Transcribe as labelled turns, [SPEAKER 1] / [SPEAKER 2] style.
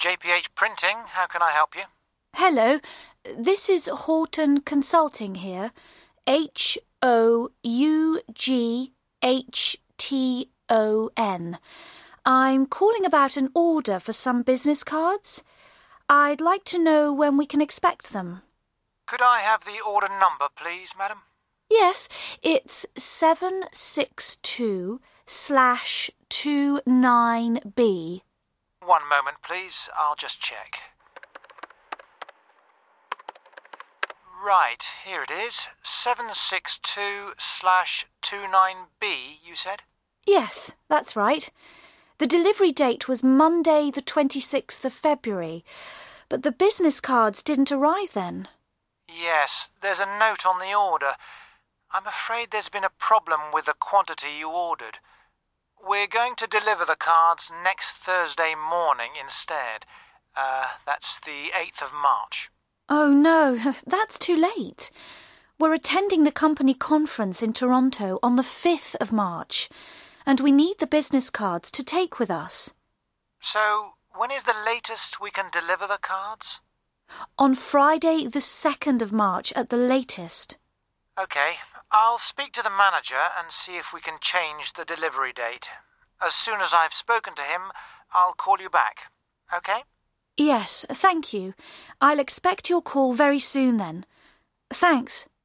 [SPEAKER 1] JPH Printing. How can I help you?
[SPEAKER 2] Hello, this is Horton Consulting here. Hough-Ton. I'm calling about an order for some business cards. I'd like to know when we can expect them.
[SPEAKER 1] Could I have the order number, please, madam?
[SPEAKER 2] Yes, it's 762/29B.
[SPEAKER 1] One moment, please. I'll just check. Right, here it is. 762/29B, you said?
[SPEAKER 2] Yes, that's right. The delivery date was Monday the 26th of February, but the business cards didn't arrive then.
[SPEAKER 1] Yes, there's a note on the order. I'm afraid there's been a problem with the quantity you ordered. We're going to deliver the cards next Thursday morning instead. That's the 8th of March.
[SPEAKER 2] Oh no, that's too late. We're attending the company conference in Toronto on the 5th of March, and we need the business cards to take with us.
[SPEAKER 1] So, when is the latest we can deliver the cards?
[SPEAKER 2] On Friday the 2nd of March at the latest.
[SPEAKER 1] OK, I'll speak to the manager and see if we can change the delivery date. As soon as I've spoken to him, I'll call you back. OK?
[SPEAKER 2] Yes, thank you. I'll expect your call very soon then. Thanks.